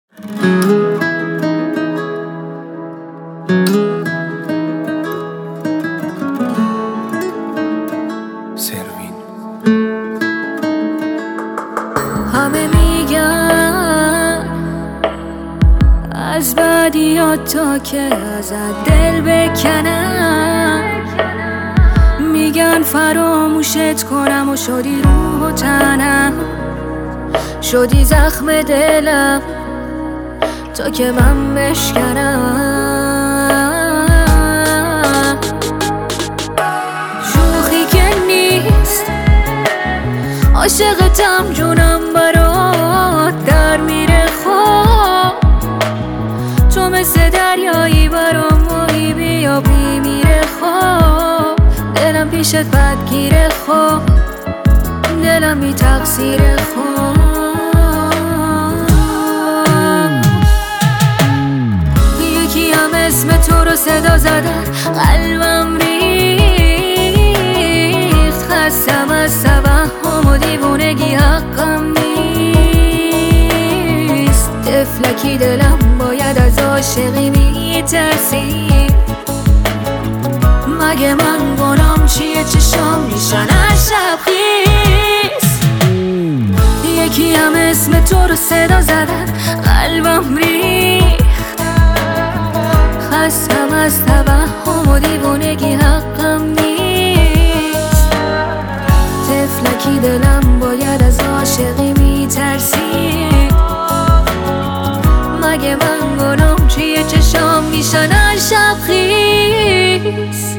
سروین. همه میگن از بدیات تا که ازت دل بکنم، میگن فراموشت کنم و شدی روح و تنم، شدی زخم دلم تا که من بشکنم. شوخی که نیست، عاشقتم، جونم برات در میره. خواب تو مثل دریایی برام ماهی بیا میمیره. خواب دلم پیشت بدگیره. خواب دلم بی تقصیره. خواب یکی هم اسم تو رو صدا زدن، قلبم ریخت. خستم از توهم و دیوونگی، حقم نیست. طفلکی دلم باید از عاشقی میترسی. مگه من گنام چیه؟ چشام میشن از شب خیز. یکی هم اسم تو رو صدا زدن، قلبم ریخت. خستم از توهم و دیوونگی، حقم نیست. طفلکی دلم باید از عاشقی میترسی. مگه من گنام چیه؟ چشام میشن از شب خیز.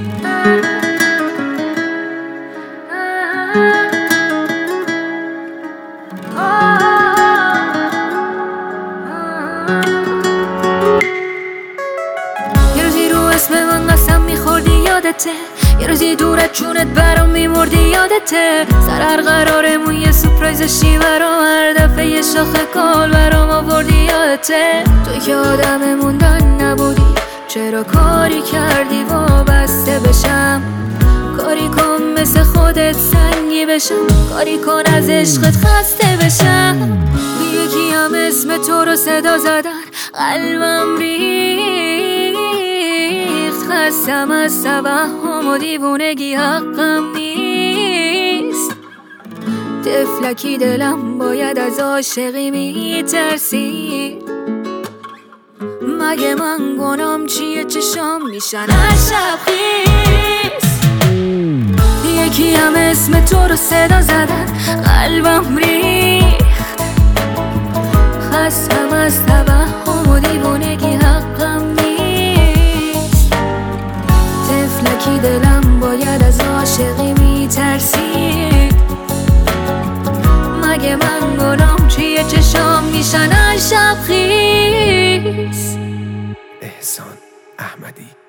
یه روزی رو اسم من قسم میخوردی یادته، یه روزی دورت چونت برام میمردی یادته. سر هر قرارمون یه سورپرایزشی برام، هر دفعه یه شاخه گل برام آوردی یادته. توی که آدم موندن نبودی، چرا کاری کردی وابسته بشم؟ کاری کن مثل خودت سنگی بشم، کاری کن از عشقت خسته بشم. یکی هم اسم تو رو صدا زدن، قلبم ریخت. خستم از توهم و دیوونگی، حقم نیست. طفلکی دلم باید از عاشقی میترسی. مگه من گنام چیه؟ چشام میشن از شب خیز. یکی هم اسم تو رو صدا زدن، قلبم ریخت. خستم از توهم و دیوونگی، حقم نیست. طفلکی دلم باید از عاشقی میترسی. مگه من گنام چیه؟ چشام میشن از شب خیز. احسان احمدی.